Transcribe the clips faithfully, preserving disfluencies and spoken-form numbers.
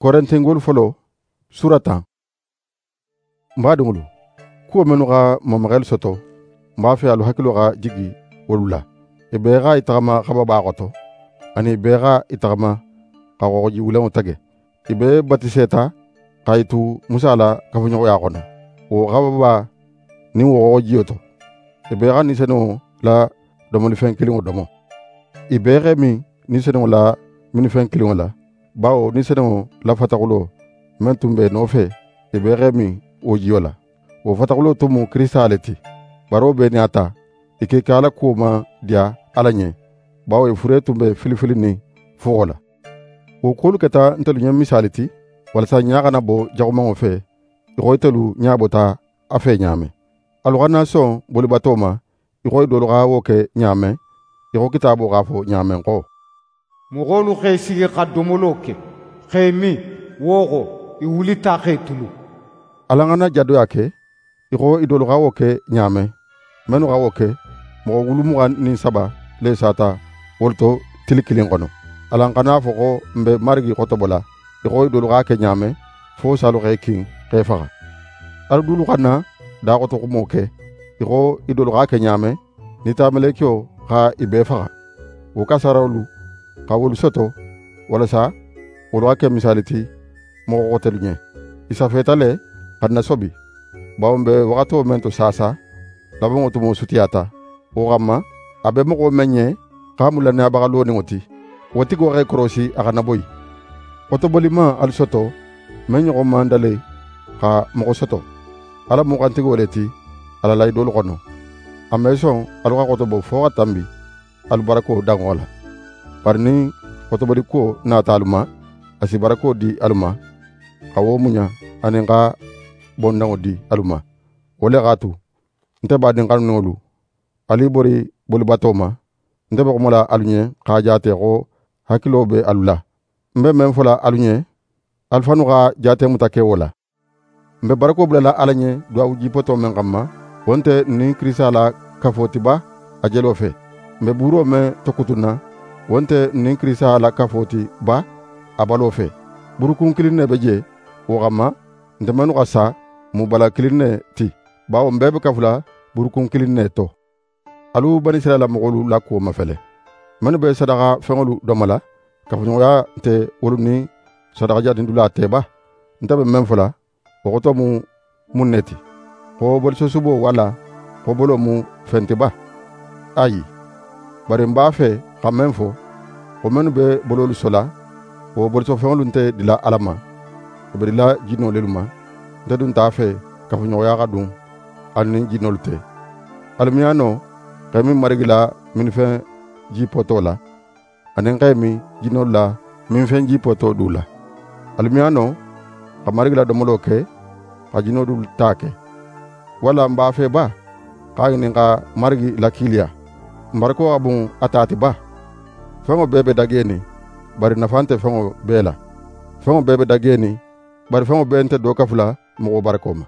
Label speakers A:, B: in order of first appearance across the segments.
A: Korintingol folo suratan. Mbadungulu kuo menu ga mamagel soto mba fe alu hakilo ga jigi wolula ibega itagama kababa goto ani ibega itagama kagoji wulen tage ibe batiseta kaitu musala kafunyo ya kono o kababa ni wo jioto ibega ni seno la domoni fen kilingo domo ibega mi ni seno la mini fen kilingo la bawo ni seno la fatakulo mentumbe no fe ibega mi o jiola o fatakulo tumu kristaleti baro be ni ata ike kala kuma dia alanye bawo e fure tumbe filifili ni fogola o kolu keta ntelu nya misaliti wala sa nya kana bo jagoma o fe iko telu nya bota afe nyame alugana so boli batoma iko dolu ga wo ke nyame iko kitabo ga fo nyame ko
B: mogolu ge sige ga domoloke gemi wogo i wulita ge tulu
A: alangana jado yake iko idolu ga wo ke nyame menu ga wo ke mo wulumu ga ni saba le sata wolto tilikilin kono alangana fo ko mbe margi kotobola iko idolu ga ke nyame fo salu ge king ge faga al dulu kana da ko to mo ke iko idolu ga ke nyame ni tamele kyo ga ibe faga wo kasaralu ka wolu soto wala sa wolu ake misaliti mo ko telunye isa fetale kanna sobi bawombe wakato mento sasa labongo tumo sutiata o gamma abe mo ko menye kamula na bagalo ni ngoti woti go re krosi akana boy oto bolima al soto menyo ko mandale ka mo ko soto ala mo kanti go leti ala lay dol kono ameson al ko to bo fo tambi al barako dangola parni oto bodi ko na taluma asi barako di aluma kawo munya anenga bondango di aluma wole gatu nte ba den kanolu ali bori boli batoma nte ba mola alunye ka jate ko hakilo be alula mbe men fola alunye alfanu ga jate mutake wala mbe barako bulala alanye do awji poto men kamma wonte ni krisala kafotiba ajelo fe mbe buro me tokutuna wonte ni krisala kafoti ba abalo fe burukun kilinne beje wo kamma nte menu ga sa mu bala kilinne ti bawo mbebe kafula burukun kilinne to alu bani sira la mogolu la ko mafele manu be sadaka fengolu domala kafunyo ya te woluni sadaka jadi ndula teba ntabe memfula ko to mu munneti ko bol sosubo wala ko bolo mu fentiba ayi bare mba fe kamemfo ko manu be bololu sola ko bol so fengolu nte dila alama ko be dila jino leluma ndadun ta fe kafunyo ya gadun anin jinolte almiano kami marigila min fen ji potola anen kami jinola min fen ji poto dula almiano kamarigila domoloke ka jinodul take wala mba fe ba ka nin ka marigi lakilia mbarko abun atati ba fengo bebe dageni bari nafante fengo bela fengo bebe dageni bari fengo bente do kafula mo barakoma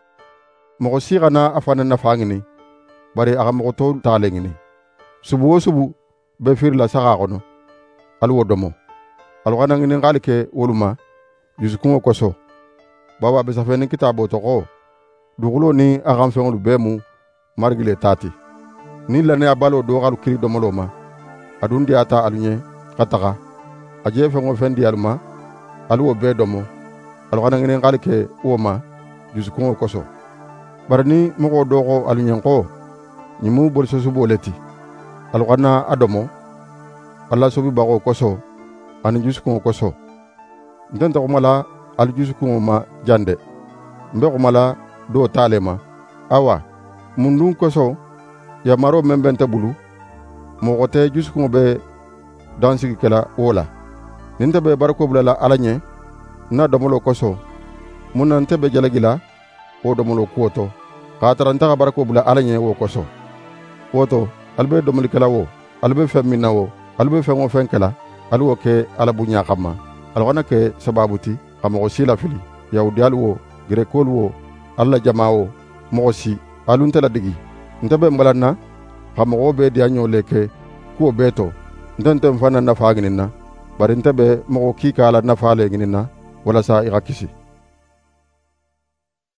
A: mo sigana afana na fangini bari aga mo to talengini subu subu be fir la saga kono alwo domo alwana ngini ngalike woluma yusukungo koso baba be safeni kitabo to ko dugulo ni agam fengolu bemu margile tati ni la ne abalo do galu kiri domoloma adundi ata alunye kataka aje fengo fendi alma alwo be domo alwana ngini ngalike woma yusukungo koso barani mogo dogo alunyanko nyimu bol sosubo leti alwana adomo alla sobi bago koso ani jusukun koso ndenta ko mala al jusukun ma jande mbe ko mala do talema awa mundun koso ya maro membente bulu mo gote jusukun be dansi kala wala ninta be barko bulala alanye na domolo koso munante be jalagila o domolo kuoto ka taranta barako bula alanye wo koso woto albe domoli kala wo albe femina wo albe fengo fenkala alwo ke alabunya kama alwana ke sababuti kama sila fili yaudi alwo grekol wo alla jamaawo mosi alunta la digi ntabe mbalanna kama wo be dianyo leke ko beto ndante mfana na faginina bari ntabe mo kika ala na fale ginina walasa i xa kisi.